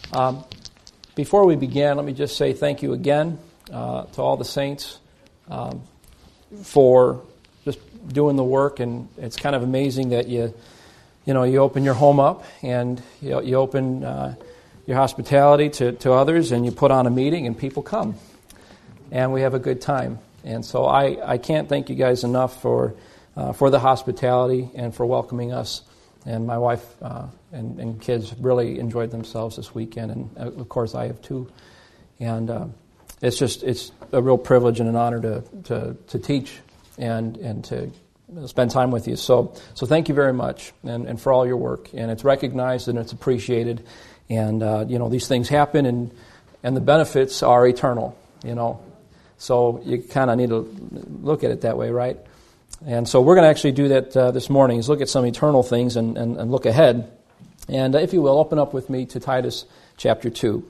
Before we begin, let me just say thank you again to all the saints for just doing the work. And it's kind of amazing that you open your home up and you open your hospitality to others, and you put on a meeting and people come, and we have a good time. And so I can't thank you guys enough for the hospitality and for welcoming us. And my wife and kids really enjoyed themselves this weekend, and of course I have too. And it's a real privilege and an honor to teach and to spend time with you. So thank you very much, and for all your work. And it's recognized and it's appreciated. And these things happen, and the benefits are eternal. So you kind of need to look at it that way, right? And so we're going to actually do that this morning, is look at some eternal things and look ahead. And if you will, open up with me to Titus chapter 2.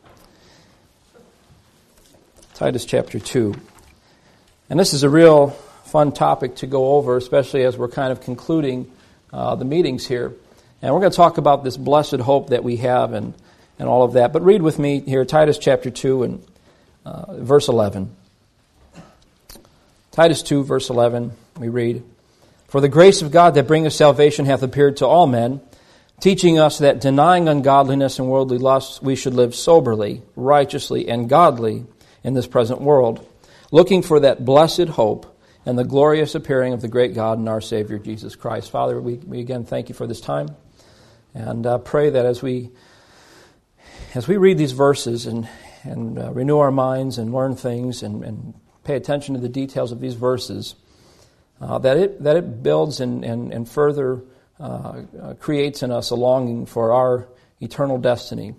Titus chapter 2. And this is a real fun topic to go over, especially as we're kind of concluding the meetings here. And we're going to talk about this blessed hope that we have and all of that. But read with me here, Titus chapter 2 and verse 11. Titus 2, verse 11, we read, "For the grace of God that bringeth salvation hath appeared to all men, teaching us that denying ungodliness and worldly lusts, we should live soberly, righteously, and godly in this present world, looking for that blessed hope and the glorious appearing of the great God and our Savior, Jesus Christ." Father, we again thank you for this time, and pray that as we read these verses and renew our minds and learn things and pay attention to the details of these verses, that it builds and further creates in us a longing for our eternal destiny,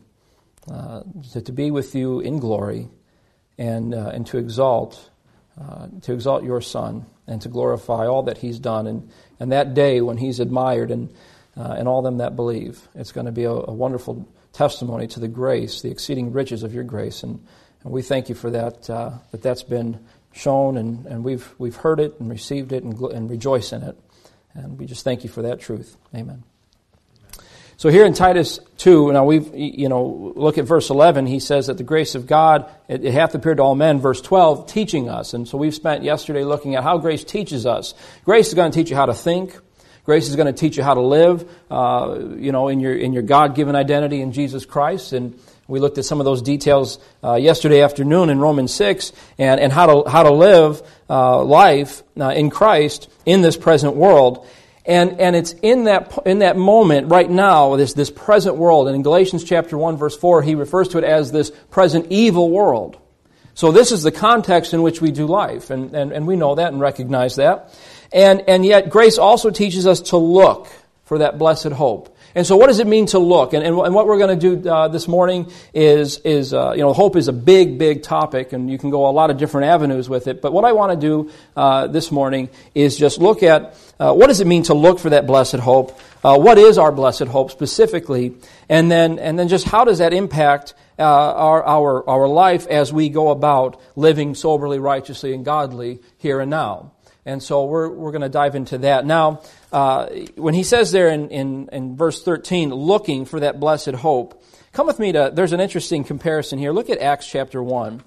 to be with you in glory and to exalt your Son and to glorify all that He's done. And that day when He's admired and all them that believe, it's going to be a wonderful testimony to the grace, the exceeding riches of your grace. And we thank you for that, that's been shown, and we've heard it and received it and rejoice in it. And we just thank you for that truth. Amen. So here in Titus 2, now look at verse 11. He says that the grace of God, it hath appeared to all men. Verse 12, teaching us. And so we've spent yesterday looking at how grace teaches us. Grace is going to teach you how to think. Grace is going to teach you how to live, in your God-given identity in Jesus Christ. And we looked at some of those details yesterday afternoon in Romans 6, and how to live life in Christ in this present world. And it's in that moment right now, this present world. And in Galatians chapter 1, verse 4, he refers to it as this present evil world. So this is the context in which we do life, and we know that and recognize that. And yet grace also teaches us to look for that blessed hope. And so what does it mean to look? And what we're going to do this morning is hope is a big topic, and you can go a lot of different avenues with it. But what I want to do this morning is just look at what does it mean to look for that blessed hope? What is our blessed hope specifically? And then just how does that impact our life as we go about living soberly, righteously, and godly here and now? And so we're going to dive into that. Now, when he says there in verse 13, looking for that blessed hope, come with me there's an interesting comparison here. Look at Acts chapter 1.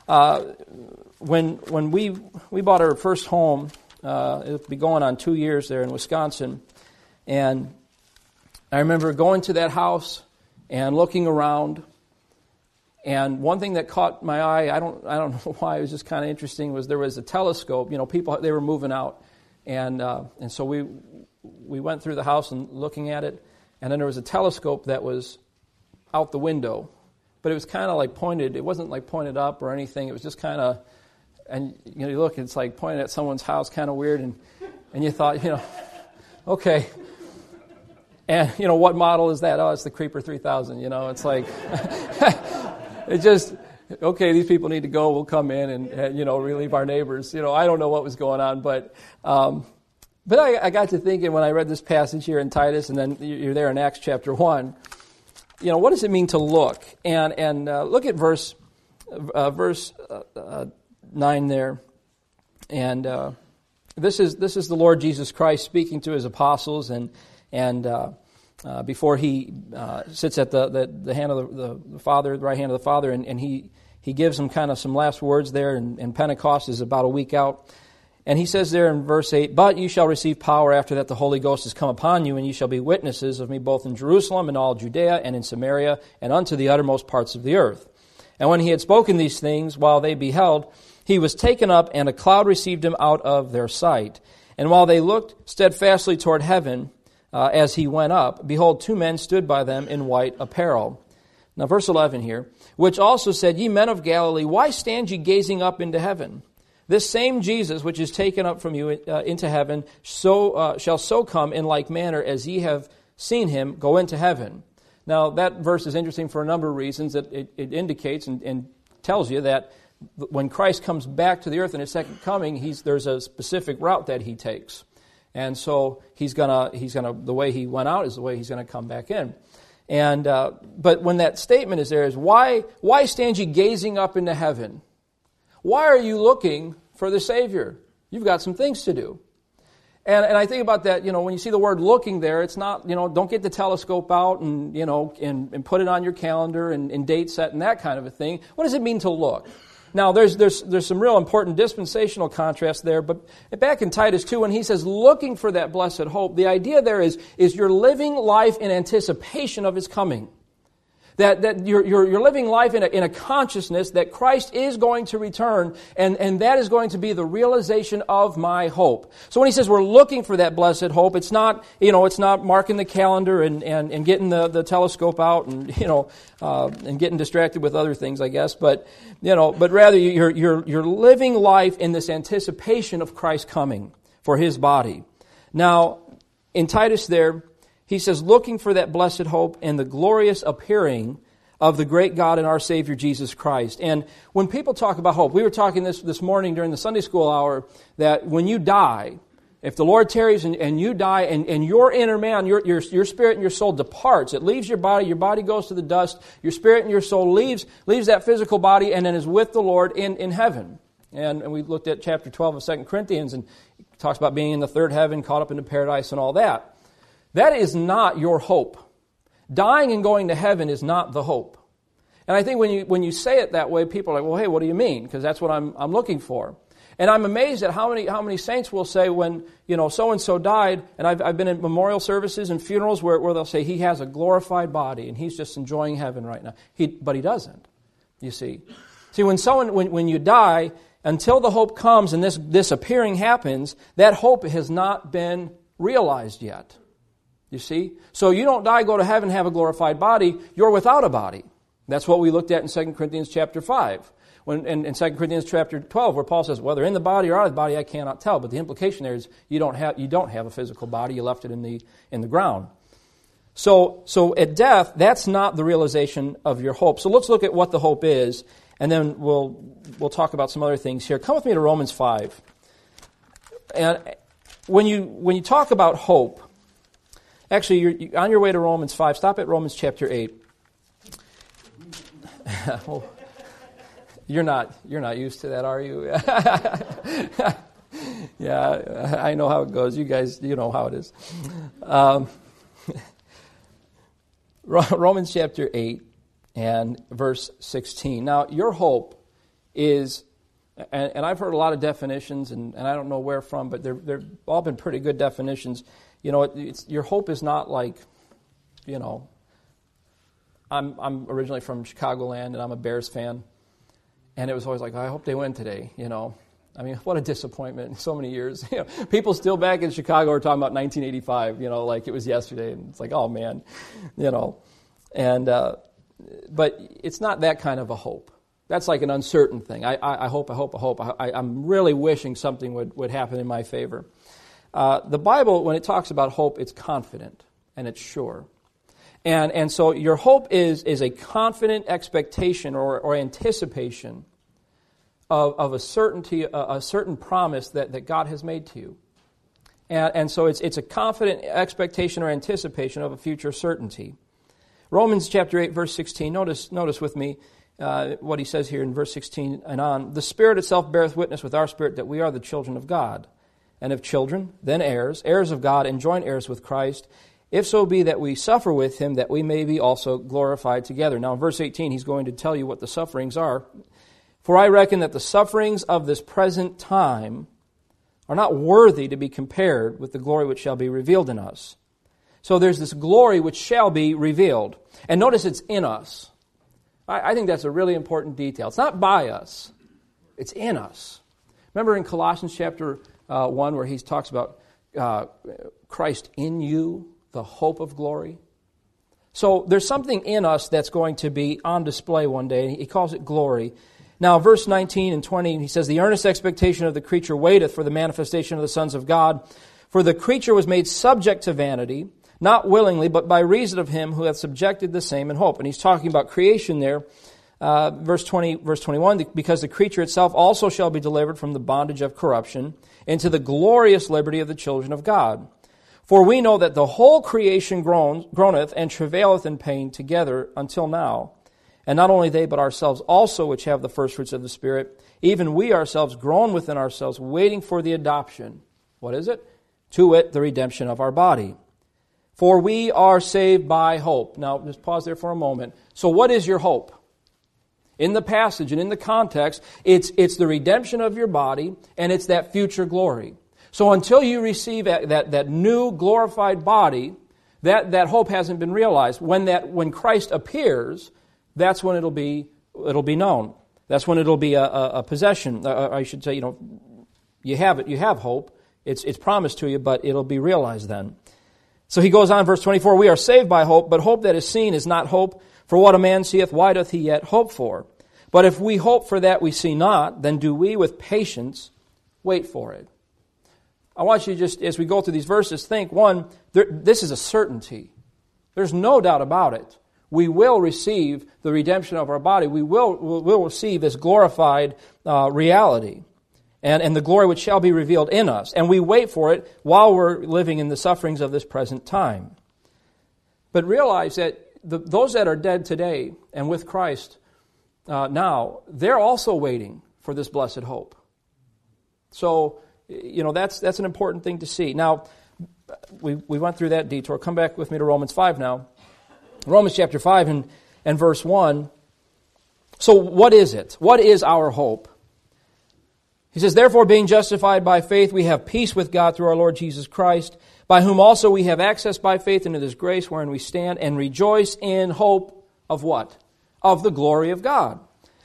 When we bought our first home, it'll be going on 2 years there in Wisconsin, and I remember going to that house and looking around. And one thing that caught my eye, I don't know why, it was just kind of interesting, was there was a telescope. People, they were moving out, and so we went through the house and looking at it, and then there was a telescope that was out the window, but it was kind of like pointed. It wasn't like pointed up or anything. It was just kind of, and you look, it's like pointed at someone's house, kind of weird, and you thought, okay. And what model is that? Oh, it's the Creeper 3000. It's like. It just, okay, these people need to go, we'll come in and relieve our neighbors. I don't know what was going on, but I got to thinking when I read this passage here in Titus, and then you're there in Acts chapter 1, what does it mean to look? And look at verse 9 there. And this is the Lord Jesus Christ speaking to his apostles, and before he sits at the hand of the Father, the right hand of the Father, and he gives them kind of some last words there, and Pentecost is about a week out. And he says there in verse 8, "But you shall receive power after that the Holy Ghost has come upon you, and you shall be witnesses of me both in Jerusalem and all Judea and in Samaria and unto the uttermost parts of the earth." And when he had spoken these things, while they beheld, he was taken up, and a cloud received him out of their sight. And while they looked steadfastly toward heaven as he went up, behold, two men stood by them in white apparel. Now verse 11 here, "Which also said, Ye men of Galilee, why stand ye gazing up into heaven? This same Jesus, which is taken up from you into heaven, shall so come in like manner as ye have seen him go into heaven." Now, that verse is interesting for a number of reasons. That it indicates and tells you that when Christ comes back to the earth in his second coming, there's a specific route that he takes, and so he's gonna the way he went out is the way he's gonna come back in. And but when that statement is there, is why stand ye gazing up into heaven? Why are you looking for the Savior? You've got some things to do. And I think about that, when you see the word looking there, it's not, don't get the telescope out and, and put it on your calendar and date set and that kind of a thing. What does it mean to look? Now, there's some real important dispensational contrast there, but back in Titus 2, when he says looking for that blessed hope, the idea there is you're living life in anticipation of his coming. That you're living life in a consciousness that Christ is going to return, and that is going to be the realization of my hope. So when he says we're looking for that blessed hope, it's not marking the calendar and getting the telescope out and getting distracted with other things, I guess. But rather you're living life in this anticipation of Christ coming for his body. Now in Titus there, he says, looking for that blessed hope and the glorious appearing of the great God and our Savior Jesus Christ. And when people talk about hope, we were talking this morning during the Sunday school hour, that when you die, if the Lord tarries and you die and your inner man, your spirit and your soul departs, it leaves your body goes to the dust, your spirit and your soul leaves that physical body and then is with the Lord in heaven. And we looked at chapter 12 of 2 Corinthians and it talks about being in the third heaven, caught up into paradise and all that. That is not your hope. Dying and going to heaven is not the hope. And I think when you say it that way, people are like, well, hey, what do you mean? Because that's what I'm looking for. And I'm amazed at how many saints will say when, so-and-so died, and I've been in memorial services and funerals where they'll say he has a glorified body and he's just enjoying heaven right now. But he doesn't, you see. See, when you die, until the hope comes and this appearing happens, that hope has not been realized yet. You see? So you don't die, go to heaven, have a glorified body. You're without a body. That's what we looked at in 2 Corinthians chapter 5. In 2 Corinthians chapter 12, where Paul says, whether in the body or out of the body, I cannot tell. But the implication there is you don't have a physical body. You left it in the ground. So at death, that's not the realization of your hope. So let's look at what the hope is, and then we'll talk about some other things here. Come with me to Romans 5. And when you talk about hope, actually, you're on your way to Romans 5. Stop at Romans chapter 8. Well, you're not used to that, are you? Yeah, I know how it goes. You guys, you know how it is. Romans chapter 8 and verse 16. Now, your hope is, and I've heard a lot of definitions, and I don't know where from, but they've all been pretty good definitions. Your hope is not like, I'm originally from Chicagoland, and I'm a Bears fan, and it was always like, I hope they win today, I mean, what a disappointment in so many years. People still back in Chicago are talking about 1985, like it was yesterday, and it's like, oh man, and but it's not that kind of a hope. That's like an uncertain thing. I hope. I'm really wishing something would happen in my favor. The Bible, when it talks about hope, it's confident and it's sure. And so your hope is a confident expectation or anticipation of a certainty, a certain promise that God has made to you. And so it's a confident expectation or anticipation of a future certainty. Romans chapter 8, verse 16, notice with me what he says here in verse 16 and on. The Spirit itself beareth witness with our spirit that we are the children of God. And if children, then heirs, heirs of God, and joint heirs with Christ, if so be that we suffer with him, that we may be also glorified together. Now in verse 18, he's going to tell you what the sufferings are. For I reckon that the sufferings of this present time are not worthy to be compared with the glory which shall be revealed in us. So there's this glory which shall be revealed. And notice it's in us. I think that's a really important detail. It's not by us. It's in us. Remember in Colossians chapter 1 where he talks about Christ in you, the hope of glory? So there's something in us that's going to be on display one day. He calls it glory. Now, verse 19 and 20, he says, the earnest expectation of the creature waiteth for the manifestation of the sons of God. For the creature was made subject to vanity, not willingly, but by reason of him who hath subjected the same in hope. And he's talking about creation there. Verse 21, because the creature itself also shall be delivered from the bondage of corruption into the glorious liberty of the children of God. For we know that the whole creation groaneth and travaileth in pain together until now. And not only they, but ourselves also, which have the first fruits of the Spirit, even we ourselves groan within ourselves, waiting for the adoption. What is it? To wit, the redemption of our body. For we are saved by hope. Now, just pause there for a moment. So what is your hope? In the passage and in the context, it's the redemption of your body, and it's that future glory. So until you receive that new glorified body, that hope hasn't been realized. When Christ appears, that's when it'll be known. That's when it'll be a possession. I should say, you have it. You have hope. It's promised to you, but it'll be realized then. So he goes on, verse 24, we are saved by hope, but hope that is seen is not hope. For what a man seeth, why doth he yet hope for? But if we hope for that we see not, then do we with patience wait for it. I want you to just, as we go through these verses, think, one, this is a certainty. There's no doubt about it. We will receive the redemption of our body. We will receive this glorified reality. And the glory which shall be revealed in us. And we wait for it while we're living in the sufferings of this present time. But realize that those that are dead today and with Christ now, they're also waiting for this blessed hope. So, that's an important thing to see. Now, we went through that detour. Come back with me to Romans 5 now. Romans chapter 5 and verse 1. So what is it? What is our hope? He says, therefore, being justified by faith, we have peace with God through our Lord Jesus Christ, by whom also we have access by faith into this grace wherein we stand and rejoice in hope of what? Of the glory of God.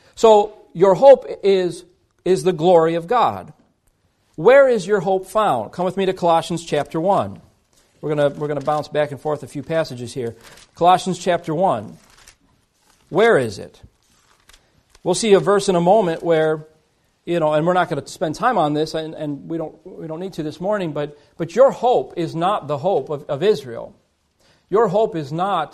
So your hope is the glory of God. Where is your hope found? Come with me to Colossians chapter 1. We're going to bounce back and forth a few passages here. Colossians chapter 1. Where is it? We'll see a verse in a moment where, and we're not going to spend time on this, and we don't need to this morning, but your hope is not the hope of Israel. Your hope is not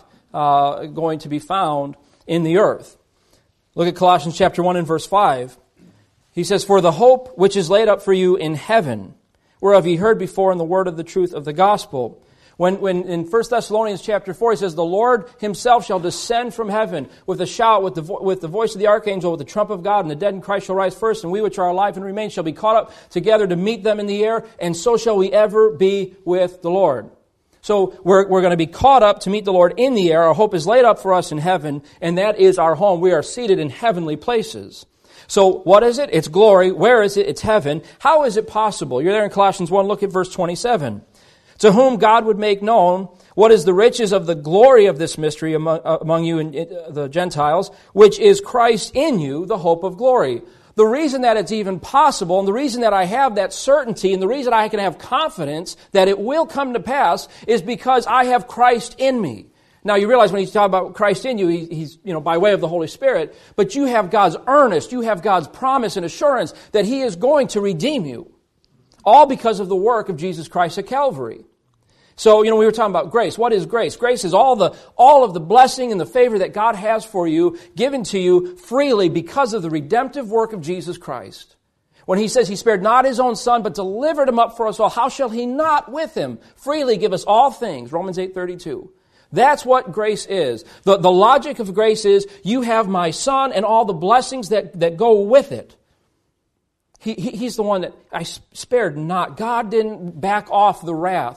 going to be found in the earth. Look at Colossians chapter 1 and verse 5. He says, for the hope which is laid up for you in heaven, whereof ye heard before in the word of the truth of the gospel. When in 1 Thessalonians chapter 4, he says, the Lord himself shall descend from heaven with a shout, with the voice of the archangel, with the trump of God, and the dead in Christ shall rise first, and we which are alive and remain shall be caught up together to meet them in the air, and so shall we ever be with the Lord. So we're going to be caught up to meet the Lord in the air. Our hope is laid up for us in heaven, and that is our home. We are seated in heavenly places. So what is it? It's glory. Where is it? It's heaven. How is it possible? You're there in Colossians 1. Look at verse 27. To whom God would make known what is the riches of the glory of this mystery among you and the Gentiles, which is Christ in you, the hope of glory. The reason that it's even possible, and the reason that I have that certainty, and the reason I can have confidence that it will come to pass, is because I have Christ in me. Now you realize when he's talking about Christ in you, he's by way of the Holy Spirit, but you have God's earnest, you have God's promise and assurance that he is going to redeem you. All because of the work of Jesus Christ at Calvary. So, we were talking about grace. What is grace? Grace is all of the blessing and the favor that God has for you, given to you freely because of the redemptive work of Jesus Christ. When he says he spared not his own son, but delivered him up for us all, how shall he not with him freely give us all things? Romans 8:32. That's what grace is. The logic of grace is, you have my son and all the blessings that go with it. He's the one that I spared not. God didn't back off the wrath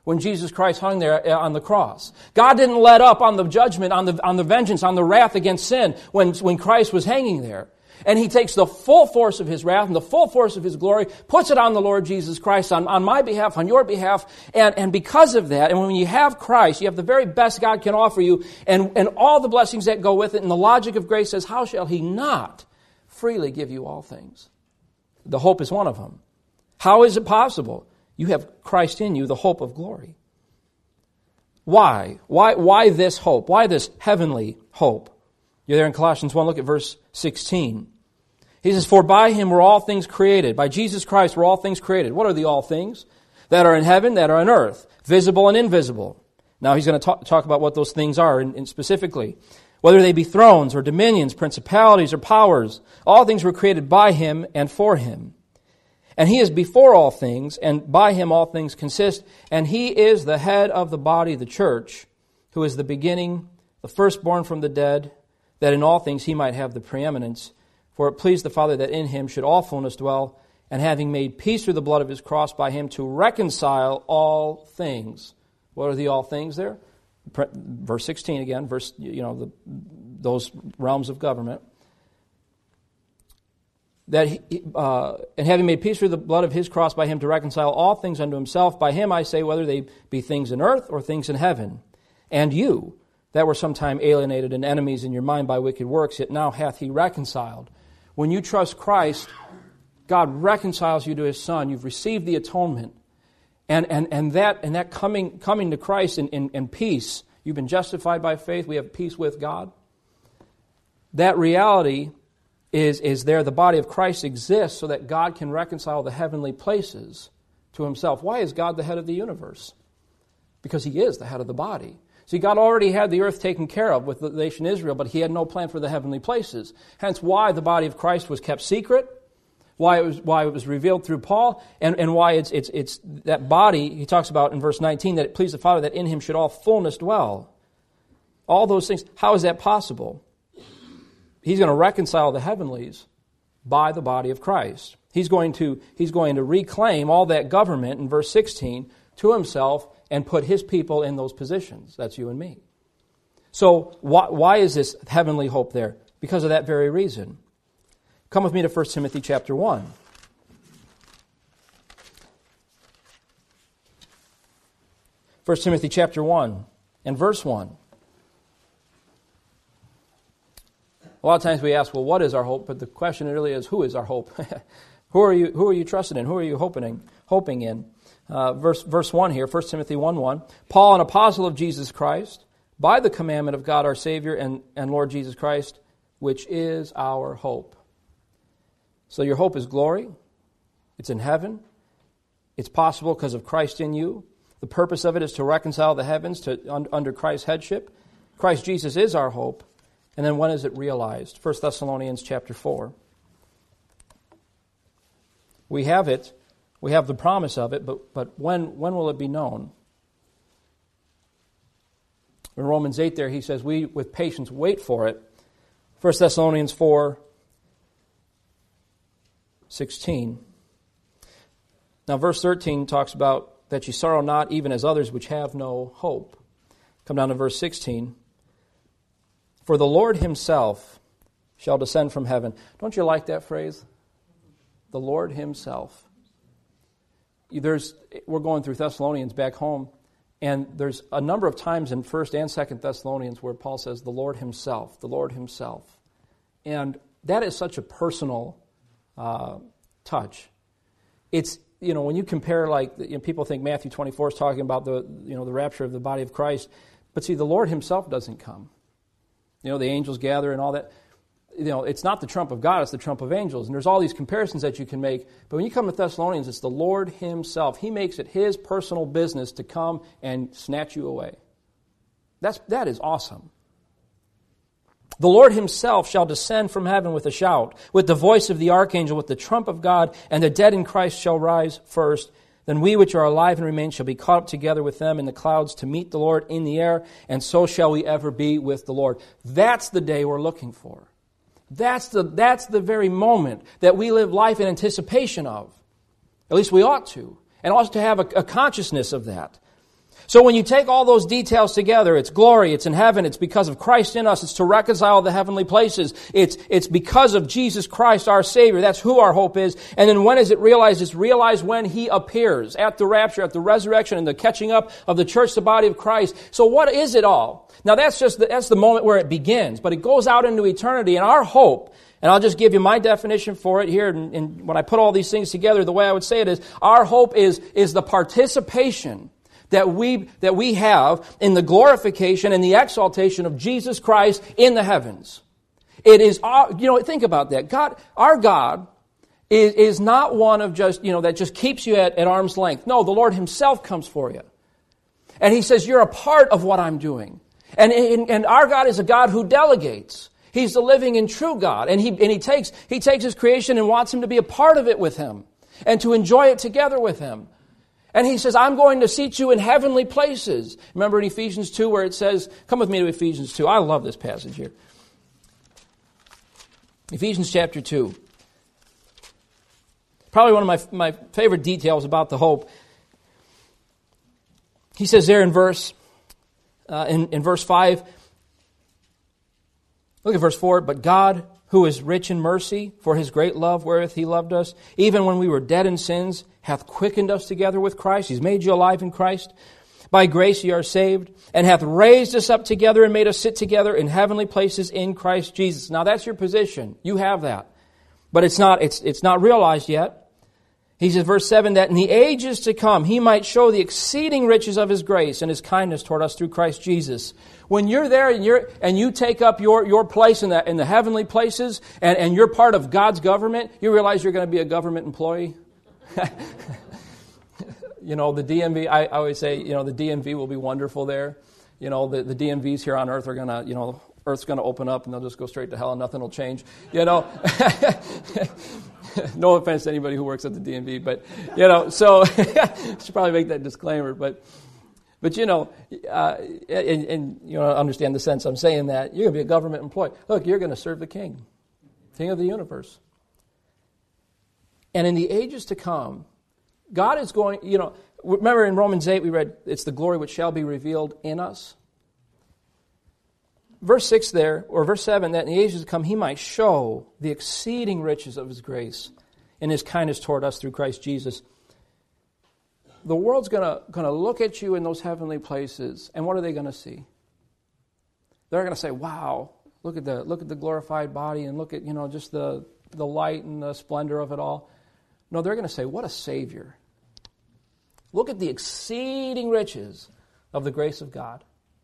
when Jesus Christ hung there on the cross. God didn't let up on the judgment, on the vengeance, on the wrath against sin when Christ was hanging there. And He takes the full force of His wrath and the full force of His glory, puts it on the Lord Jesus Christ, on my behalf, on your behalf. And because of that, and when you have Christ, you have the very best God can offer you, and all the blessings that go with it. And the logic of grace says, how shall He not freely give you all things? The hope is one of them. How is it possible? You have Christ in you, the hope of glory. Why? Why this hope? Why this heavenly hope? You're there in Colossians 1, look at verse 16. He says, for by Him were all things created. By Jesus Christ were all things created. What are the all things? That are in heaven, that are on earth, visible and invisible. Now He's going to talk about what those things are and specifically. Whether they be thrones or dominions, principalities or powers, all things were created by Him and for Him. And He is before all things, and by Him all things consist. And He is the head of the body, the church, who is the beginning, the firstborn from the dead, that in all things He might have the preeminence. For it pleased the Father that in Him should all fullness dwell, and having made peace through the blood of His cross by Him to reconcile all things. What are the all things there? Verse 16 again, those realms of government. And having made peace through the blood of His cross by Him to reconcile all things unto Himself, by Him I say, whether they be things in earth or things in heaven. And you, that were sometime alienated and enemies in your mind by wicked works, yet now hath He reconciled. When you trust Christ, God reconciles you to His Son. You've received the atonement. And that coming to Christ in peace, you've been justified by faith, we have peace with God. That reality is there. The body of Christ exists so that God can reconcile the heavenly places to Himself. Why is God the head of the universe? Because He is the head of the body. See, God already had the earth taken care of with the nation Israel, but He had no plan for the heavenly places. Hence why the body of Christ was kept secret, why it was revealed through Paul, and why it's that body, he talks about in verse 19, that it pleased the Father that in Him should all fullness dwell. All those things. How is that possible? He's going to reconcile the heavenlies by the body of Christ. He's going to reclaim all that government in verse 16 to Himself and put His people in those positions. That's you and me. So why is this heavenly hope there? Because of that very reason. Come with me to 1 Timothy chapter 1. 1 Timothy chapter 1 and verse 1. A lot of times we ask, well, what is our hope? But the question really is, who is our hope? Who are you trusting in? Who are you hoping in? Verse 1 here, 1 Timothy 1:1. Paul, an apostle of Jesus Christ, by the commandment of God our Savior and Lord Jesus Christ, which is our hope. So your hope is glory. It's in heaven. It's possible because of Christ in you. The purpose of it is to reconcile the heavens under Christ's headship. Christ Jesus is our hope. And then when is it realized? 1 Thessalonians chapter 4. We have it. We have the promise of it, but when will it be known? In Romans 8 there, he says, we with patience wait for it. 1 Thessalonians 4:16. Now verse 13 talks about that ye sorrow not even as others which have no hope. Come down to verse 16. For the Lord Himself shall descend from heaven. Don't you like that phrase? The Lord Himself. We're going through Thessalonians back home, and there's a number of times in 1 and 2 Thessalonians where Paul says, the Lord Himself, the Lord Himself. And that is such a personal touch. It's, when you compare, people think Matthew 24 is talking about the rapture of the body of Christ, but see, the Lord Himself doesn't come. The angels gather and all that. It's not the trump of God, it's the trump of angels. And there's all these comparisons that you can make. But when you come to Thessalonians, it's the Lord Himself. He makes it His personal business to come and snatch you away. That is awesome. The Lord Himself shall descend from heaven with a shout, with the voice of the archangel, with the trump of God, and the dead in Christ shall rise first. Then we which are alive and remain shall be caught up together with them in the clouds to meet the Lord in the air, and so shall we ever be with the Lord. That's the day we're looking for. That's the very moment that we live life in anticipation of. At least we ought to. And also to have a consciousness of that. So when you take all those details together, it's glory, it's in heaven, it's because of Christ in us, it's to reconcile the heavenly places, it's because of Jesus Christ, our Savior. That's who our hope is. And then when is it realized? It's realized when He appears, at the rapture, at the resurrection, and the catching up of the church, the body of Christ. So what is it all? Now that's the moment where it begins, but it goes out into eternity, and our hope, and I'll just give you my definition for it here, and when I put all these things together, the way I would say it is, our hope is the participation that we have in the glorification and the exaltation of Jesus Christ in the heavens. It is, think about that. Our God is not one of just, that just keeps you at arm's length. No, the Lord Himself comes for you. And He says, you're a part of what I'm doing. And our God is a God who delegates. He's the living and true God. And He takes His creation and wants Him to be a part of it with Him and to enjoy it together with Him. And He says, I'm going to seat you in heavenly places. Remember in Ephesians 2 where it says, come with me to Ephesians 2. I love this passage here. Ephesians chapter 2. Probably one of my favorite details about the hope. He says there in verse 5, look at verse 4, but God, who is rich in mercy, for His great love wherewith He loved us, even when we were dead in sins, hath quickened us together with Christ. He's made you alive in Christ. By grace ye are saved, and hath raised us up together and made us sit together in heavenly places in Christ Jesus. Now that's your position. You have that. But it's not realized yet. He says, verse 7, that in the ages to come He might show the exceeding riches of His grace and His kindness toward us through Christ Jesus. When you're there and you take up your place in the heavenly places and you're part of God's government, you realize you're going to be a government employee. The DMV, I always say, the DMV will be wonderful there. The DMVs here on earth are going to, Earth's going to open up and they'll just go straight to hell and nothing will change. No offense to anybody who works at the DMV, but, so should probably make that disclaimer, but understand the sense I'm saying that. You're going to be a government employee. Look, you're going to serve the King of the universe. And in the ages to come, God is going, remember in Romans 8 we read, it's the glory which shall be revealed in us. Verse 6 there, or verse 7, that in the ages to come He might show the exceeding riches of His grace and His kindness toward us through Christ Jesus. The world's going to look at you in those heavenly places, and what are they going to see? They're going to say, wow, look at the glorified body, and look at, just the light and the splendor of it all. No, they're going to say, what a Savior. Look at the exceeding riches of the grace of God.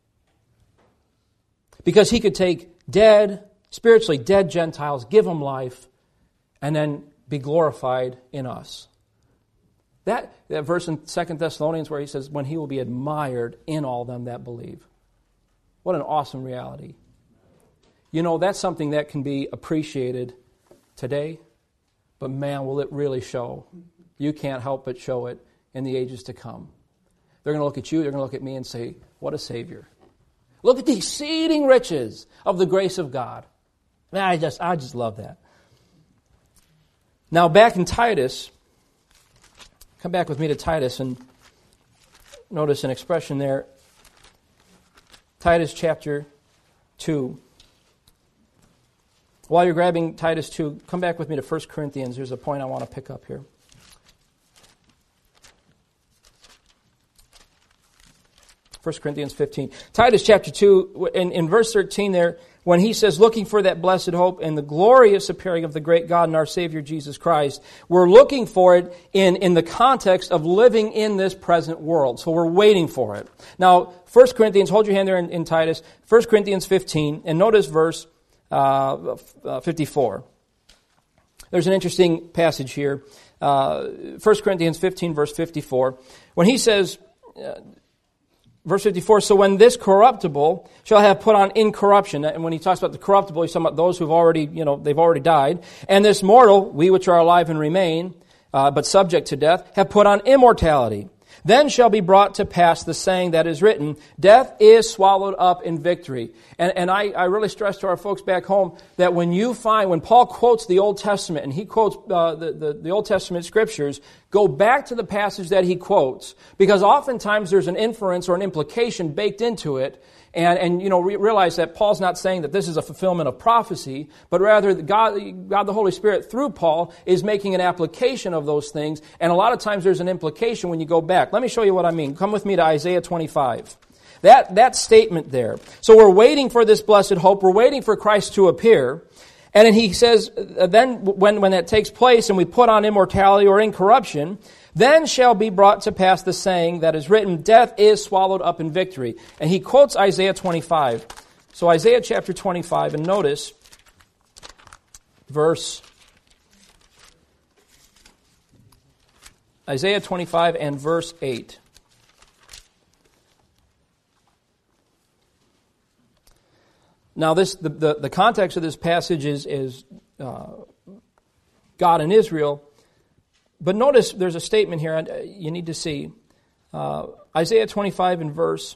Because He could take spiritually dead Gentiles, give them life, and then be glorified in us. That verse in 2 Thessalonians where he says, when He will be admired in all them that believe. What an awesome reality. That's something that can be appreciated today, but man, will it really show. You can't help but show it in the ages to come. They're going to look at you, they're going to look at me and say, what a Savior. Look at the exceeding riches of the grace of God. Man, I just love that. Now back in Titus, come back with me to Titus and notice an expression there. Titus chapter 2. While you're grabbing Titus 2, come back with me to 1 Corinthians. There's a point I want to pick up here. 1 Corinthians 15. Titus chapter 2, in verse 13 there, when he says, looking for that blessed hope and the glorious appearing of the great God and our Savior Jesus Christ, we're looking for it in the context of living in this present world. So we're waiting for it. Now, 1 Corinthians, hold your hand there in Titus, 1 Corinthians 15, and notice verse 54. There's an interesting passage here. 1 Corinthians 15, verse 54. When he says... Verse 54, so when this corruptible shall have put on incorruption, and when he talks about the corruptible, he's talking about those who've already, they've already died, and this mortal, we which are alive and remain, but subject to death, have put on immortality. Then shall be brought to pass the saying that is written, death is swallowed up in victory. And I really stress to our folks back home that when Paul quotes the Old Testament, and he quotes the Old Testament scriptures, go back to the passage that he quotes, because oftentimes there's an inference or an implication baked into it, and realize that Paul's not saying that this is a fulfillment of prophecy, but rather God the Holy Spirit through Paul is making an application of those things, and a lot of times there's an implication when you go back. Let me show you what I mean. Come with me to Isaiah 25. That statement there. So we're waiting for this blessed hope. We're waiting for Christ to appear. And then he says, then when that takes place and we put on immortality or incorruption, then shall be brought to pass the saying that is written, death is swallowed up in victory. And he quotes Isaiah 25. So Isaiah chapter 25, and notice Isaiah 25 and verse 8. Now, the context of this passage is God and Israel. But notice there's a statement here you need to see. Isaiah 25 and verse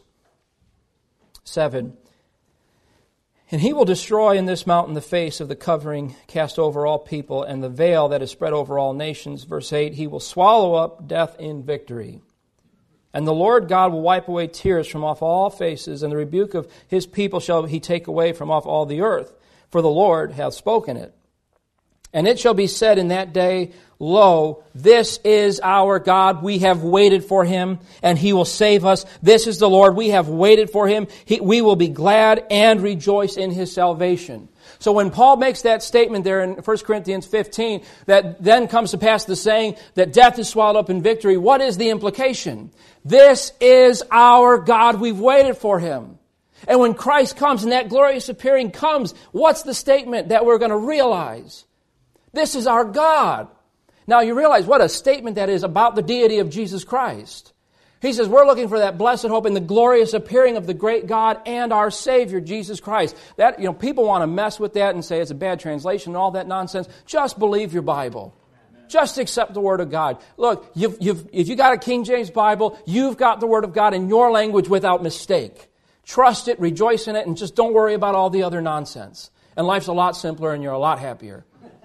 7. And he will destroy in this mountain the face of the covering cast over all people and the veil that is spread over all nations. Verse 8, he will swallow up death in victory. And the Lord God will wipe away tears from off all faces, and the rebuke of his people shall he take away from off all the earth, for the Lord hath spoken it. And it shall be said in that day, lo, this is our God, we have waited for him, and he will save us. This is the Lord, we have waited for him. We will be glad and rejoice in his salvation. So when Paul makes that statement there in 1 Corinthians 15, that then comes to pass the saying that death is swallowed up in victory, what is the implication? This is our God, we've waited for him. And when Christ comes and that glorious appearing comes, what's the statement that we're going to realize? This is our God. Now you realize what a statement that is about the deity of Jesus Christ. He says we're looking for that blessed hope in the glorious appearing of the great God and our Savior, Jesus Christ. That, people want to mess with that and say it's a bad translation and all that nonsense. Just believe your Bible. Just accept the Word of God. Look, if you got a King James Bible, you've got the Word of God in your language without mistake. Trust it, rejoice in it, and just don't worry about all the other nonsense. And life's a lot simpler and you're a lot happier.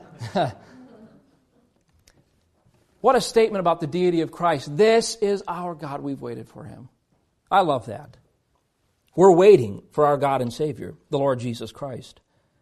What a statement about the deity of Christ. This is our God. We've waited for him. I love that. We're waiting for our God and Savior, the Lord Jesus Christ.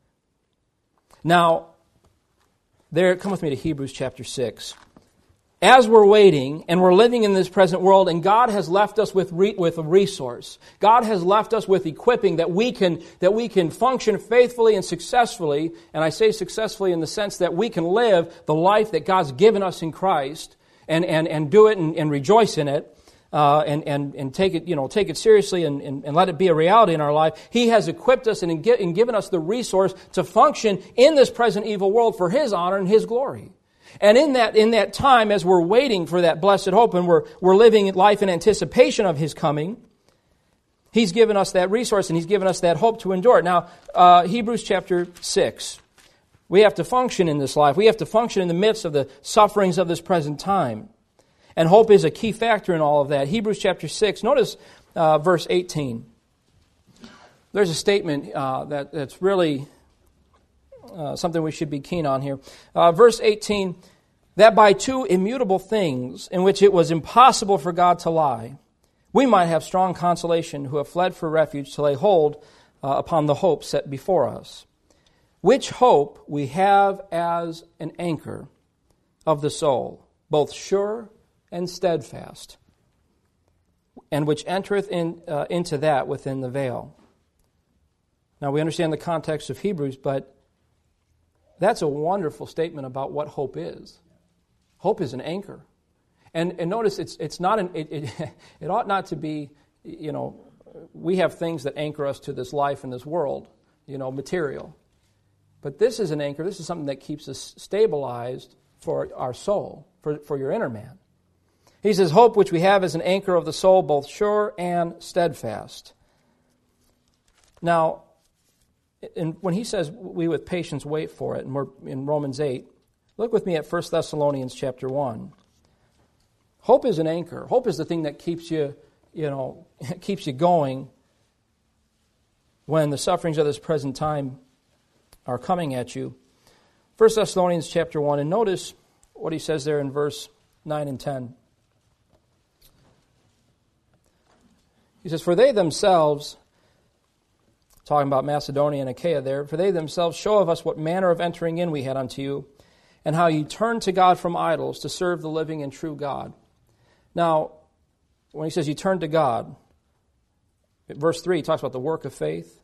Now, come with me to Hebrews chapter 6. As we're waiting and we're living in this present world, and God has left us with a resource. God has left us with equipping that we can function faithfully and successfully. And I say successfully in the sense that we can live the life that God's given us in Christ and do it and rejoice in it. And take it seriously and let it be a reality in our life. He has equipped us and given us the resource to function in this present evil world for his honor and his glory. And in that time, as we're waiting for that blessed hope and we're living life in anticipation of his coming, he's given us that resource and he's given us that hope to endure. Now, Hebrews chapter 6. We have to function in this life. We have to function in the midst of the sufferings of this present time. And hope is a key factor in all of that. Hebrews chapter 6, notice verse 18. There's a statement that's really something we should be keen on here. Verse 18, that by two immutable things in which it was impossible for God to lie, we might have strong consolation who have fled for refuge to lay hold upon the hope set before us. Which hope we have as an anchor of the soul, both sure and steadfast, and which entereth into that within the veil. Now we understand the context of Hebrews, but that's a wonderful statement about what hope is. Hope is an anchor. And notice it's not it ought not to be, we have things that anchor us to this life and this world, material. But this is an anchor. This is something that keeps us stabilized for our soul, for your inner man. He says, hope which we have as an anchor of the soul, both sure and steadfast. Now, when he says we with patience wait for it, and we're in Romans 8, look with me at 1 Thessalonians chapter 1. Hope is an anchor. Hope is the thing that keeps you, keeps you going when the sufferings of this present time are coming at you. 1 Thessalonians chapter 1, and notice what he says there in verse 9 and 10. He says, for they themselves, talking about Macedonia and Achaia there, for they themselves show of us what manner of entering in we had unto you, and how ye turned to God from idols to serve the living and true God. Now, when he says you turn to God, verse 3, he talks about the work of faith.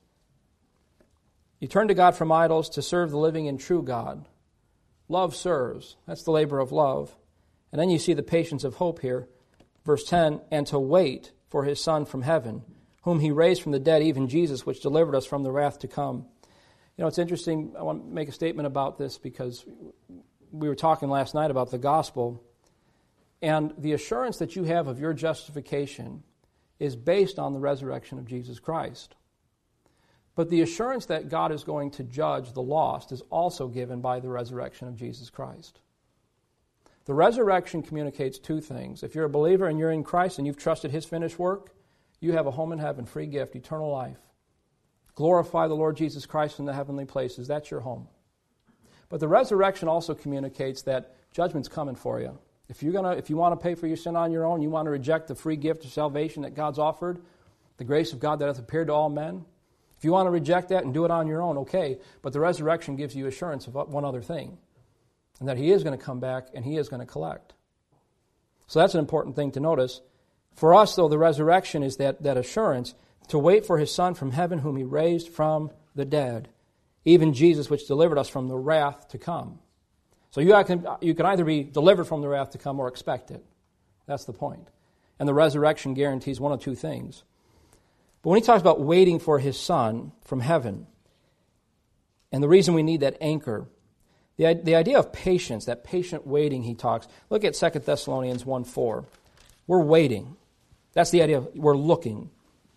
You turn to God from idols to serve the living and true God. Love serves. That's the labor of love. And then you see the patience of hope here. Verse 10, and to wait for his Son from heaven, whom he raised from the dead, even Jesus, which delivered us from the wrath to come. You know, it's interesting. I want to make a statement about this because we were talking last night about the gospel. And the assurance that you have of your justification is based on the resurrection of Jesus Christ. But the assurance that God is going to judge the lost is also given by the resurrection of Jesus Christ. The resurrection communicates two things. If you're a believer and you're in Christ and you've trusted his finished work, you have a home in heaven, free gift, eternal life. Glorify the Lord Jesus Christ in the heavenly places. That's your home. But the resurrection also communicates that judgment's coming for you. If you want to pay for your sin on your own, you want to reject the free gift of salvation that God's offered, the grace of God that hath appeared to all men, if you want to reject that and do it on your own, okay. But the resurrection gives you assurance of one other thing, and that he is going to come back and he is going to collect. So that's an important thing to notice. For us, though, the resurrection is that assurance to wait for his Son from heaven, whom he raised from the dead, even Jesus, which delivered us from the wrath to come. So you can either be delivered from the wrath to come or expect it. That's the point. And the resurrection guarantees one of two things. But when he talks about waiting for his Son from heaven, and the reason we need that anchor, the idea of patience, that patient waiting he talks, look at 2 Thessalonians 1:4. We're waiting. That's the idea of we're looking.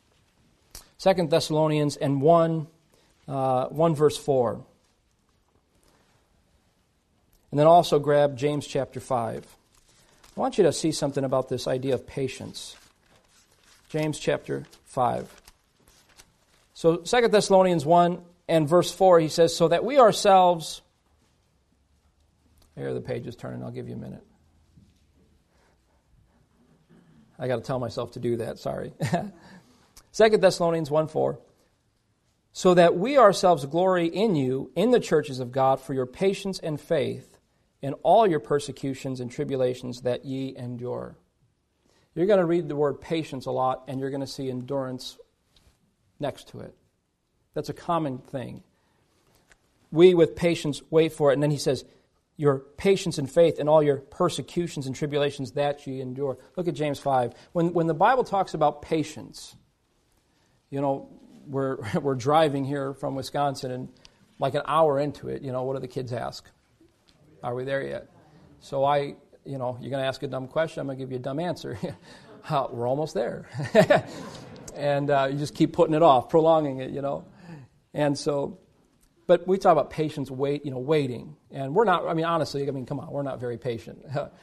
2 Thessalonians and 1 verse 4. And then also grab James chapter 5. I want you to see something about this idea of patience. James chapter 5. So 2 Thessalonians 1 and verse 4, he says, so that we ourselves... Here the page is turning, I'll give you a minute. I got to tell myself to do that, sorry. 2 Thessalonians 1:4. So that we ourselves glory in you, in the churches of God, for your patience and faith, in all your persecutions and tribulations that ye endure. You're going to read the word patience a lot, and you're going to see endurance next to it. That's a common thing. We with patience wait for it, and then he says, your patience and faith in all your persecutions and tribulations that ye endure. Look at James 5. When the Bible talks about patience, you know, we're driving here from Wisconsin, and like an hour into it, you know, what do the kids ask? Are we there yet? So you're going to ask a dumb question, I'm going to give you a dumb answer. We're almost there. And you just keep putting it off, prolonging it, you know. And so, but we talk about patience, waiting. And we're not, honestly, come on, we're not very patient.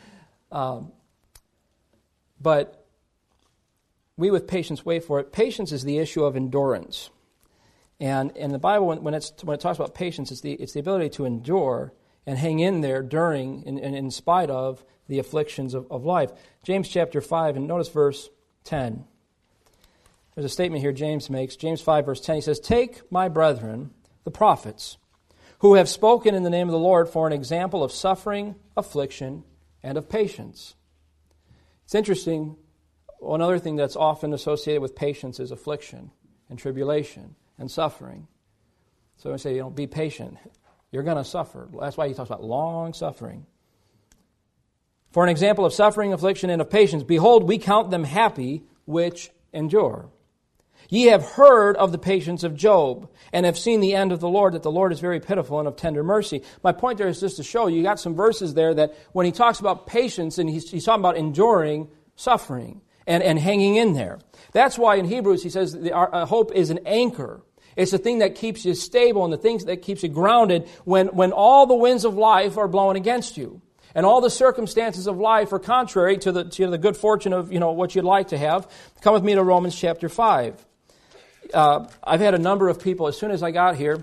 But we with patience wait for it. Patience is the issue of endurance. And in the Bible, when it talks about patience, it's the ability to endure and hang in there during and in spite of the afflictions of life. James chapter 5, and notice verse 10. There's a statement here James makes. James 5, verse 10, he says, take my brethren, the prophets, who have spoken in the name of the Lord for an example of suffering, affliction, and of patience. It's interesting, one other thing that's often associated with patience is affliction and tribulation and suffering. So I say, be patient. You're going to suffer. That's why he talks about long suffering. For an example of suffering, affliction, and of patience, behold, we count them happy which endure. Ye have heard of the patience of Job, and have seen the end of the Lord, that the Lord is very pitiful and of tender mercy. My point there is just to show you got some verses there that when he talks about patience, and he's talking about enduring suffering and hanging in there. That's why in Hebrews he says our hope is an anchor. It's the thing that keeps you stable and the thing that keeps you grounded when all the winds of life are blowing against you. And all the circumstances of life are contrary to the good fortune of what you'd like to have. Come with me to Romans chapter 5. I've had a number of people, as soon as I got here,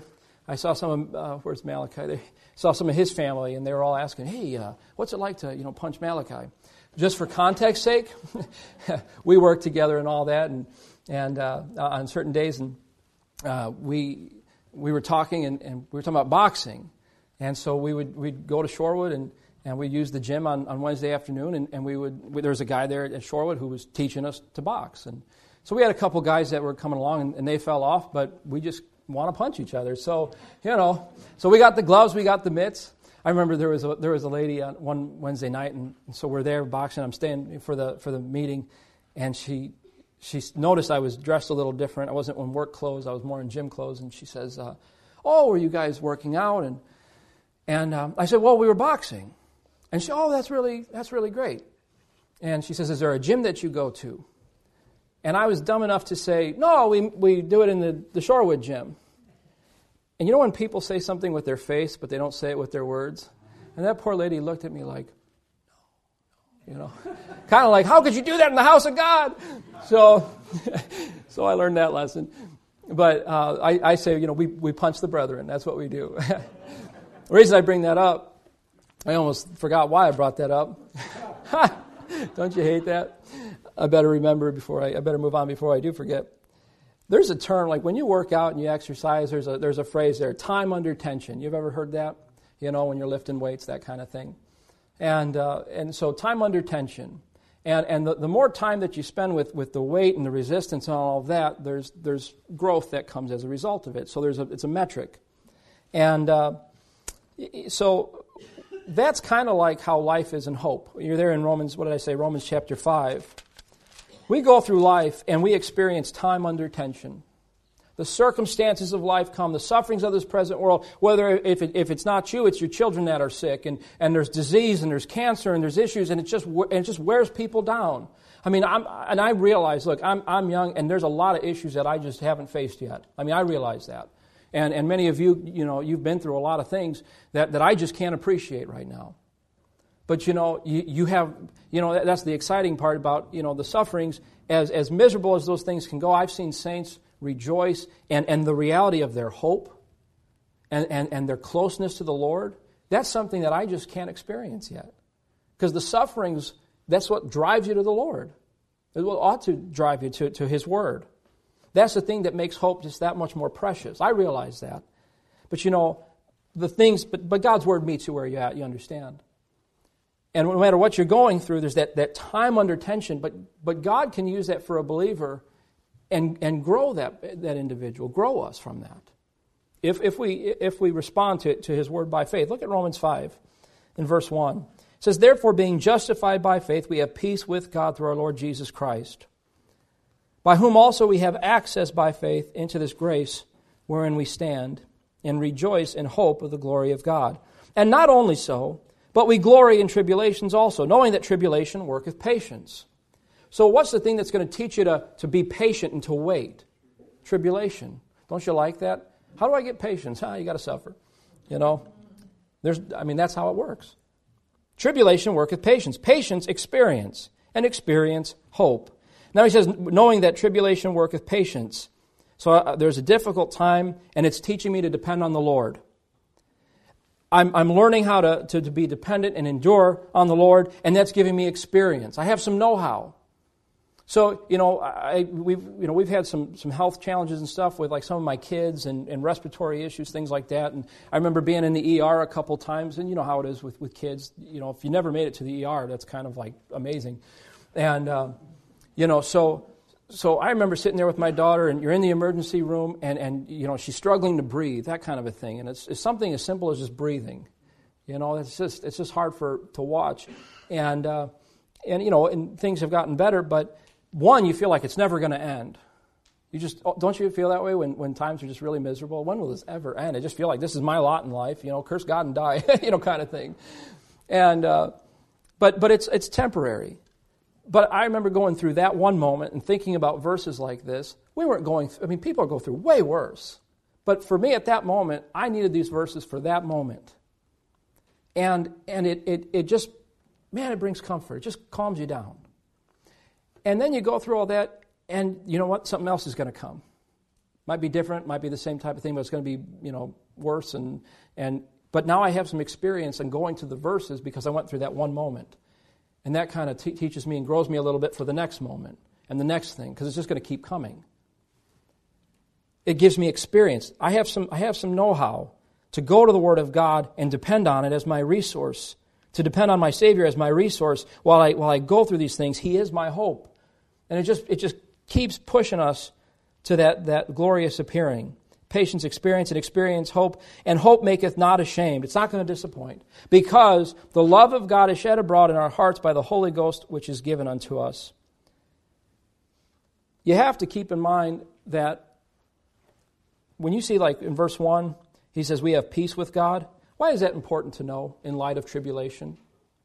I saw some of, where's Malachi? They saw some of his family, and they were all asking, hey, what's it like to, punch Malachi? Just for context sake, we worked together and all that, and on certain days, and we were talking, and we were talking about boxing. And so we'd go to Shorewood, and we'd use the gym on Wednesday afternoon, and there was a guy there at Shorewood who was teaching us to box. And so we had a couple guys that were coming along, and they fell off, but we just want to punch each other. So, so we got the gloves, we got the mitts. I remember there was a lady on one Wednesday night, and so we're there boxing. I'm staying for the meeting, and she noticed I was dressed a little different. I wasn't in work clothes, I was more in gym clothes, and she says, "Oh, were you guys working out?" And I said, "Well, we were boxing." And she, "Oh, that's really great." And she says, "Is there a gym that you go to?" And I was dumb enough to say, "No, we do it in the Shorewood gym." And when people say something with their face, but they don't say it with their words? And that poor lady looked at me like, no. Kind of like, how could you do that in the house of God? So I learned that lesson. But I say, we punch the brethren. That's what we do. The reason I bring that up, I almost forgot why I brought that up. Don't you hate that? I better remember I better move on before I do forget. There's a term, like when you work out and you exercise, there's a phrase there, time under tension. You've ever heard that? When you're lifting weights, that kind of thing. And so time under tension. And the more time that you spend with the weight and the resistance and all of that, there's growth that comes as a result of it. So it's a metric. And so that's kind of like how life is in hope. You're there in Romans chapter 5. We go through life and we experience time under tension. The circumstances of life come, the sufferings of this present world, whether if it's not you, it's your children that are sick, and there's disease, and there's cancer, and there's issues, and it just wears people down. I mean, I realize, look, I'm young, and there's a lot of issues that I just haven't faced yet. I mean, I realize that. And many of you, you've been through a lot of things that I just can't appreciate right now. But, you have, that's the exciting part about, the sufferings. As miserable as those things can go, I've seen saints rejoice and the reality of their hope and their closeness to the Lord. That's something that I just can't experience yet. Because the sufferings, that's what drives you to the Lord. It ought to drive you to His Word. That's the thing that makes hope just that much more precious. I realize that. But, the things, but God's Word meets you where you're at, you understand. And no matter what you're going through, there's that time under tension, but God can use that for a believer and grow that individual, grow us from that. If we respond to His Word by faith. Look at Romans 5 in verse 1. It says, "Therefore, being justified by faith, we have peace with God through our Lord Jesus Christ, by whom also we have access by faith into this grace wherein we stand, and rejoice in hope of the glory of God. And not only so, but we glory in tribulations also, knowing that tribulation worketh patience." So what's the thing that's going to teach you to be patient and to wait? Tribulation. Don't you like that? How do I get patience? You got to suffer. That's how it works. Tribulation worketh patience. Patience, experience. And experience, hope. Now he says, knowing that tribulation worketh patience. So there's a difficult time, and it's teaching me to depend on the Lord. I'm learning how to be dependent and endure on the Lord, and that's giving me experience. I have some know-how. So, we've had some health challenges and stuff with like some of my kids and respiratory issues, things like that. And I remember being in the ER a couple times, and you know how it is with kids. If you never made it to the ER, that's kind of like amazing. And, so I remember sitting there with my daughter, and you're in the emergency room, and she's struggling to breathe, that kind of a thing. And it's something as simple as just breathing. It's just hard to watch. And things have gotten better, but one, you feel like it's never going to end. Don't you feel that way when times are just really miserable? When will this ever end? I just feel like this is my lot in life, curse God and die, kind of thing. And but it's temporary. But I remember going through that one moment and thinking about verses like this. We weren't going through, people go through way worse. But for me at that moment, I needed these verses for that moment. And it just, it brings comfort. It just calms you down. And then you go through all that, and you know what? Something else is going to come. Might be different, might be the same type of thing, but it's going to be, worse. But now I have some experience in going to the verses because I went through that one moment. And that kind of teaches me and grows me a little bit for the next moment and the next thing, because it's just going to keep coming. It gives me experience. I have some know-how to go to the Word of God and depend on it as my resource, to depend on my Savior as my resource while I go through these things. He is my hope. And it just keeps pushing us to that glorious appearing. Patience, experience, hope, and hope maketh not ashamed. It's not going to disappoint, because the love of God is shed abroad in our hearts by the Holy Ghost, which is given unto us. You have to keep in mind that when you see, like in verse 1, he says we have peace with God. Why is that important to know in light of tribulation?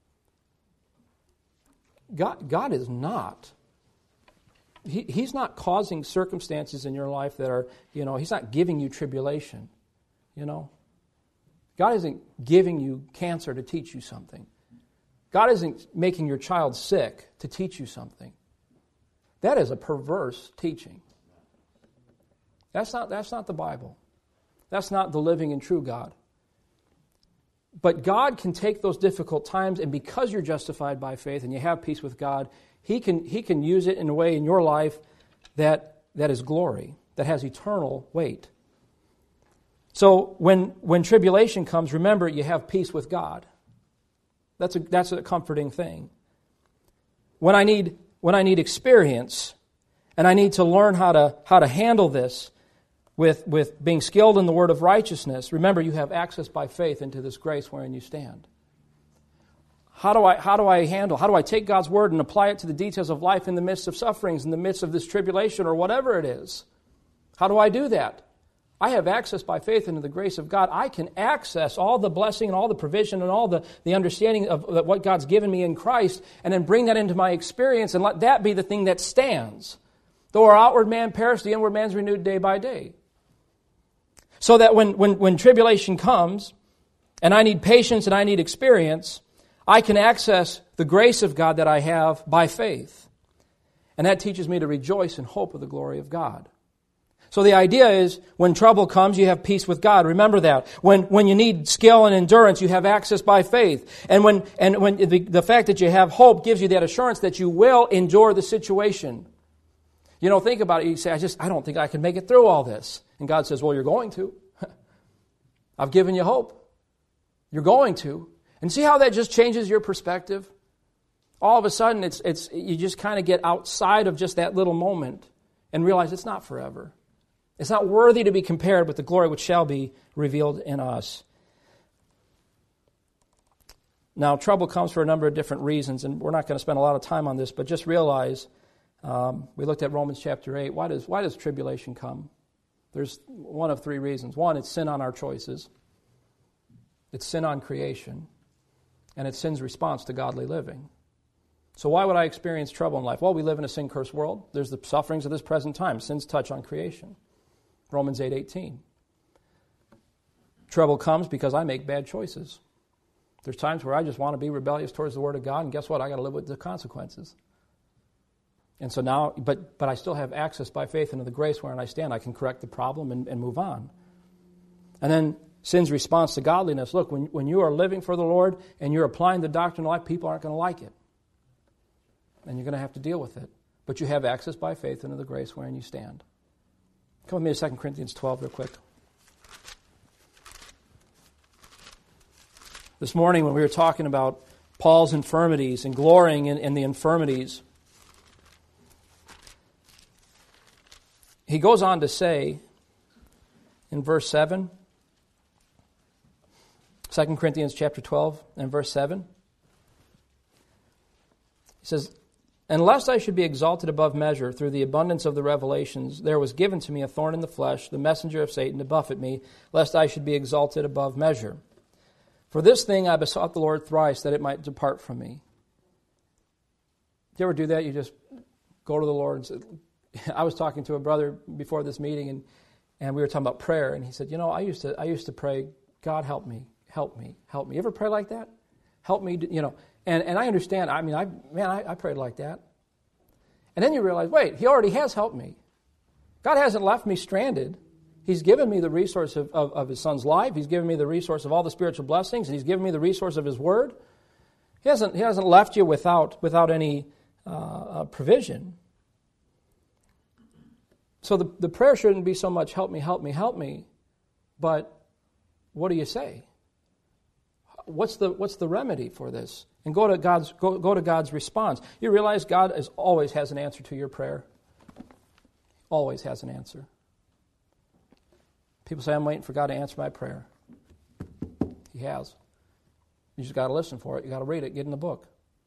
God is not. He's not causing circumstances in your life that are, He's not giving you tribulation, God isn't giving you cancer to teach you something. God isn't making your child sick to teach you something. That is a perverse teaching. That's not the Bible. That's not the living and true God. But God can take those difficult times, and because you're justified by faith and you have peace with God, He can use it in a way in your life that is glory, that has eternal weight. So when tribulation comes, remember you have peace with God. That's a comforting thing. When I need experience, and I need to learn how to handle this with being skilled in the word of righteousness, remember you have access by faith into this grace wherein you stand. How do I take God's word and apply it to the details of life in the midst of sufferings, in the midst of this tribulation or whatever it is? How do I do that? I have access by faith into the grace of God. I can access all the blessing and all the provision and all the understanding of what God's given me in Christ, and then bring that into my experience and let that be the thing that stands. Though our outward man perish, the inward man is renewed day by day. So that when tribulation comes, and I need patience and I need experience, I can access the grace of God that I have by faith. And that teaches me to rejoice in hope of the glory of God. So the idea is, when trouble comes, you have peace with God. Remember that. When you need skill and endurance, you have access by faith. And when the fact that you have hope gives you that assurance that you will endure the situation. Think about it. You say, I don't think I can make it through all this. And God says, well, you're going to. I've given you hope. You're going to. And see how that just changes your perspective? All of a sudden, it's you just kind of get outside of just that little moment and realize it's not forever. It's not worthy to be compared with the glory which shall be revealed in us. Now, trouble comes for a number of different reasons, and we're not going to spend a lot of time on this, but just realize, we looked at Romans chapter 8. Why does tribulation come? There's one of three reasons. One, it's sin on our choices. It's sin on creation. And it's sin's response to godly living. So why would I experience trouble in life? Well, we live in a sin-cursed world. There's the sufferings of this present time. Sin's touch on creation. Romans 8:18. Trouble comes because I make bad choices. There's times where I just want to be rebellious towards the Word of God, and guess what? I got to live with the consequences. And so now, but I still have access by faith into the grace wherein I stand. I can correct the problem and move on. And then sin's response to godliness. Look, when you are living for the Lord and you're applying the doctrine of life, people aren't going to like it. And you're going to have to deal with it. But you have access by faith into the grace wherein you stand. Come with me to 2 Corinthians 12 real quick. This morning when we were talking about Paul's infirmities and glorying in the infirmities, he goes on to say in verse 7, 2 Corinthians chapter 12 and verse 7, he says, "And lest I should be exalted above measure through the abundance of the revelations, there was given to me a thorn in the flesh, the messenger of Satan to buffet me, lest I should be exalted above measure. For this thing I besought the Lord thrice, that it might depart from me." Do you ever do that? You just go to the Lord and say, I was talking to a brother before this meeting, and we were talking about prayer, and he said, I used to pray, God help me, help me, help me. You ever pray like that? Help me, And I understand. I prayed like that. And then you realize, wait, he already has helped me. God hasn't left me stranded. He's given me the resource of His Son's life. He's given me the resource of all the spiritual blessings. And He's given me the resource of His Word. He hasn't left you without any provision. So the prayer shouldn't be so much, help me, help me, help me. But what do you say? What's the remedy for this? And go to God's response. You realize God always has an answer to your prayer. Always has an answer. People say, I'm waiting for God to answer my prayer. He has. You just got to listen for it. You got to read it. Get in the book.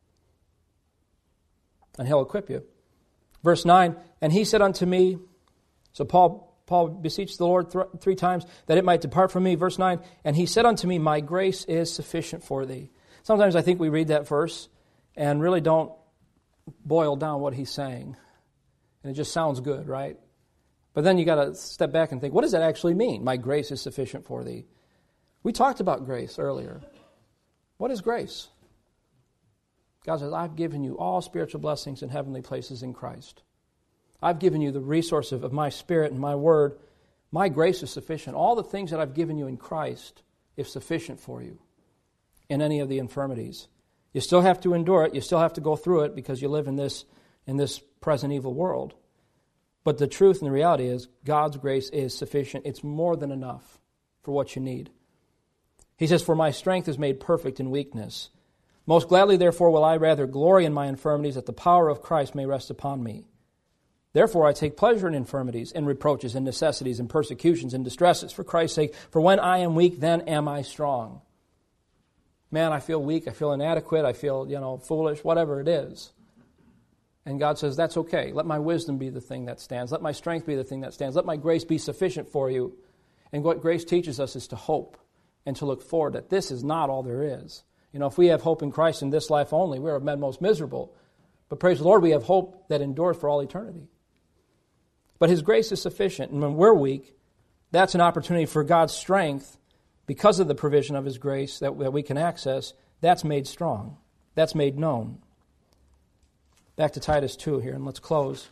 And He'll equip you. Verse 9, and He said unto me, so Paul beseeched the Lord 3 times that it might depart from me. Verse 9, and He said unto me, my grace is sufficient for thee. Sometimes I think we read that verse and really don't boil down what He's saying. And it just sounds good, right? But then you got to step back and think, what does that actually mean? My grace is sufficient for thee. We talked about grace earlier. What is grace? God says, I've given you all spiritual blessings in heavenly places in Christ. I've given you the resource of my Spirit and my Word. My grace is sufficient. All the things that I've given you in Christ is sufficient for you in any of the infirmities. You still have to endure it. You still have to go through it because you live in this present evil world. But the truth and the reality is God's grace is sufficient. It's more than enough for what you need. He says, for my strength is made perfect in weakness. Most gladly, therefore, will I rather glory in my infirmities, that the power of Christ may rest upon me. Therefore I take pleasure in infirmities, in reproaches, in necessities, in persecutions, in distresses, for Christ's sake. For when I am weak, then am I strong. Man, I feel weak, I feel inadequate, I feel, foolish, whatever it is. And God says, that's okay. Let my wisdom be the thing that stands. Let my strength be the thing that stands. Let my grace be sufficient for you. And what grace teaches us is to hope and to look forward that this is not all there is. If we have hope in Christ in this life only, we're men most miserable. But praise the Lord, we have hope that endures for all eternity. But His grace is sufficient. And when we're weak, that's an opportunity for God's strength, because of the provision of His grace that we can access, that's made strong. That's made known. Back to Titus 2 here, and let's close.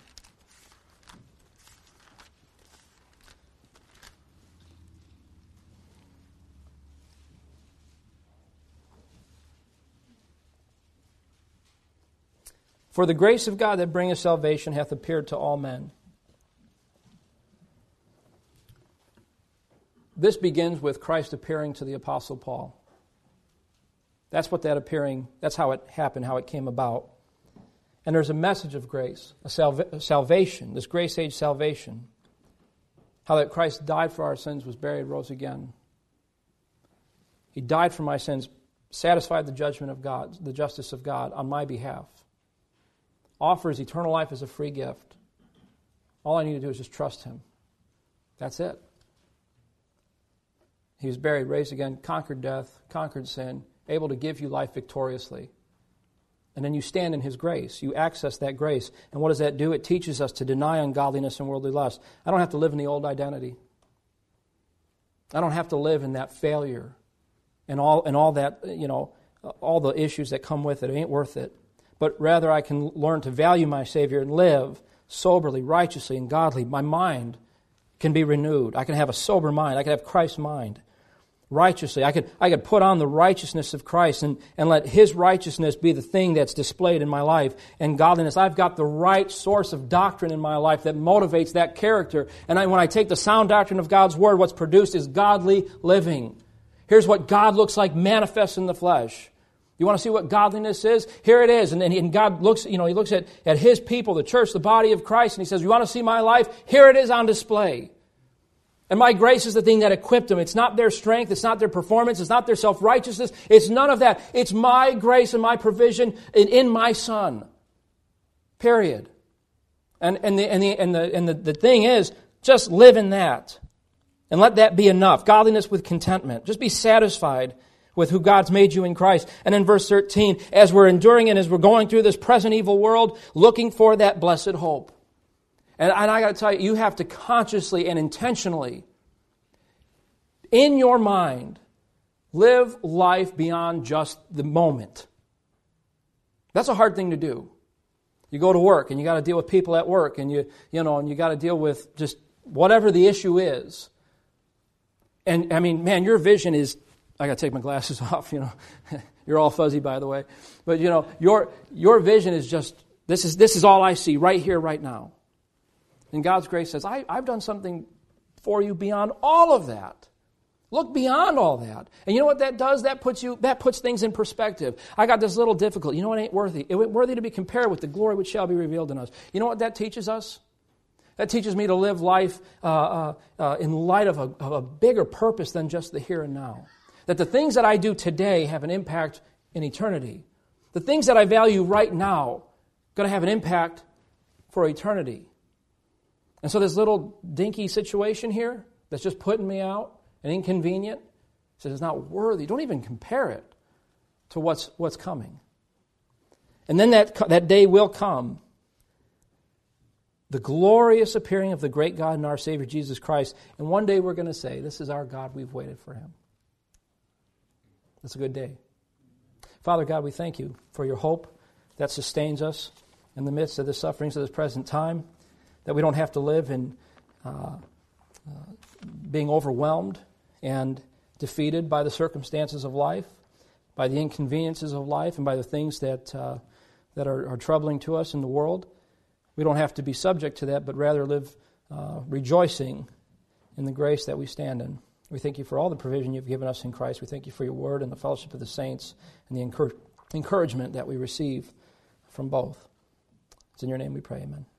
For the grace of God that bringeth salvation hath appeared to all men. This begins with Christ appearing to the Apostle Paul. That's how it happened, how it came about. And there's a message of grace, a salvation, this grace age salvation. How that Christ died for our sins, was buried, rose again. He died for my sins, satisfied the judgment of God, the justice of God on my behalf. Offers eternal life as a free gift. All I need to do is just trust Him. That's it. He was buried, raised again, conquered death, conquered sin, able to give you life victoriously. And then you stand in His grace. You access that grace. And what does that do? It teaches us to deny ungodliness and worldly lust. I don't have to live in the old identity. I don't have to live in that failure and all that, all the issues that come with it. It ain't worth it. But rather I can learn to value my Savior and live soberly, righteously, and godly. My mind can be renewed. I can have a sober mind. I can have Christ's mind. Righteously. I could put on the righteousness of Christ and let His righteousness be the thing that's displayed in my life. And godliness, I've got the right source of doctrine in my life that motivates that character. And when I take the sound doctrine of God's Word, what's produced is godly living. Here's what God looks like manifest in the flesh. You want to see what godliness is? Here it is. And God looks, He looks at His people, the church, the body of Christ, and He says, you want to see my life? Here it is on display. And my grace is the thing that equipped them. It's not their strength. It's not their performance. It's not their self-righteousness. It's none of that. It's my grace and my provision in my Son. Period. And the thing is, just live in that. And let that be enough. Godliness with contentment. Just be satisfied with who God's made you in Christ. And in verse 13, as we're enduring and as we're going through this present evil world, looking for that blessed hope. And I got to tell you, you have to consciously and intentionally, in your mind, live life beyond just the moment. That's a hard thing to do. You go to work and you got to deal with people at work, and you got to deal with just whatever the issue is. And I mean, man, your vision is, I got to take my glasses off, You're all fuzzy, by the way. But your vision is just, this is all I see right here, right now. And God's grace says, I've done something for you beyond all of that. Look beyond all that. And you know what that does? That puts things in perspective. I got this little difficult. You know what ain't worthy? It ain't worthy to be compared with the glory which shall be revealed in us. You know what that teaches us? That teaches me to live life in light of a bigger purpose than just the here and now. That the things that I do today have an impact in eternity. The things that I value right now going to have an impact for eternity. And so this little dinky situation here that's just putting me out and inconvenient, says it's not worthy. Don't even compare it to what's coming. And then that day will come. The glorious appearing of the great God and our Savior Jesus Christ. And one day we're going to say, this is our God, we've waited for Him. That's a good day. Father God, we thank you for your hope that sustains us in the midst of the sufferings of this present time, that we don't have to live in being overwhelmed and defeated by the circumstances of life, by the inconveniences of life, and by the things that are troubling to us in the world. We don't have to be subject to that, but rather live rejoicing in the grace that we stand in. We thank you for all the provision you've given us in Christ. We thank you for your word and the fellowship of the saints and the encouragement that we receive from both. It's in your name we pray, amen.